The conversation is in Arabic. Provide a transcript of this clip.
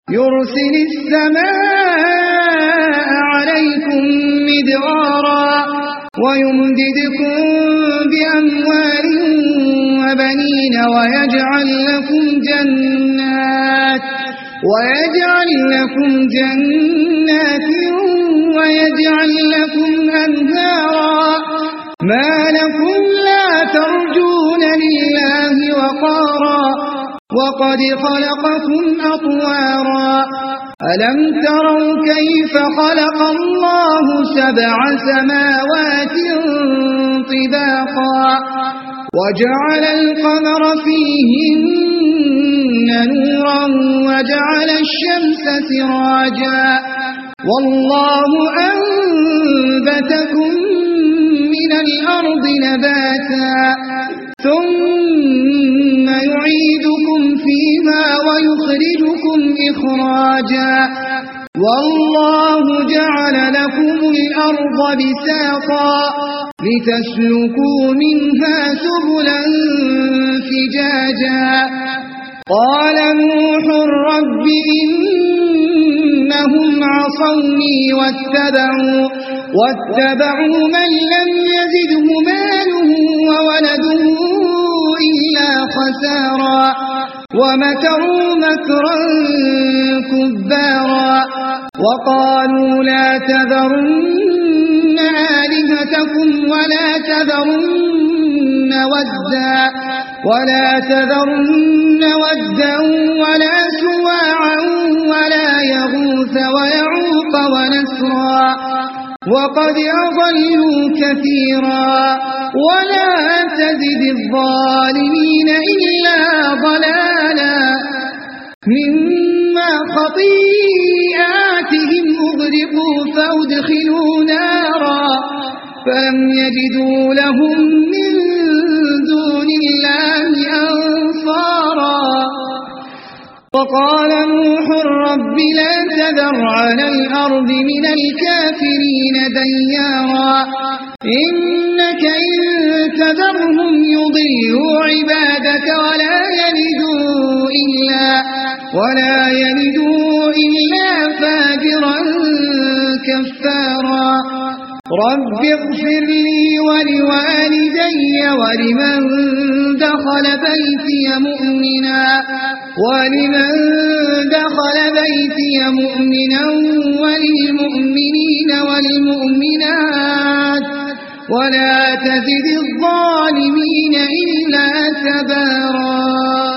يرسل السماء عليكم مدرارا ويمددكم بأموال وبنين ويجعل لكم جنات ويجعل لكم أنهارا ما لكم لا ترجون لله وقارا وقد خلقكم أطوارا ألم تروا كيف خلق الله 7 سماوات طباقا وجعل القمر فيهن نورا وجعل الشمس سراجا والله أنبتكم من الأرض نباتا ثم يعيدكم فيها ويخرجكم إخراجا والله جعل لكم الأرض بساطا لتسلكوا منها سبلا فجاجا قال نوح رب إنهم عصوني واتبعوا من لم يزده ماله وولده إلا خسارا ومكروا مكرا كبارا وقالوا لا تذرن آلهتكم ولا تذرن ودا ولا سواعا ولا يغوث ويعوق ونسرا وقد أضلوا كثيرا ولا تزد الظالمين إلا ضلالا مما خطيئاتهم أغرقوا فأدخلوا نارا فلم يجدوا لهم من دون الله أنصارا وقال نوح رب لا تذر على الأرض من الكافرين ديارا إنك إن تذرهم يضلوا عبادك ولا يلدوا إلا فاجرا كفارا رب اغفر لي ولوالدي ولمن دخل بيتي مؤمنا وللمؤمنين والمؤمنات ولا تزد الظالمين إلا تبارا.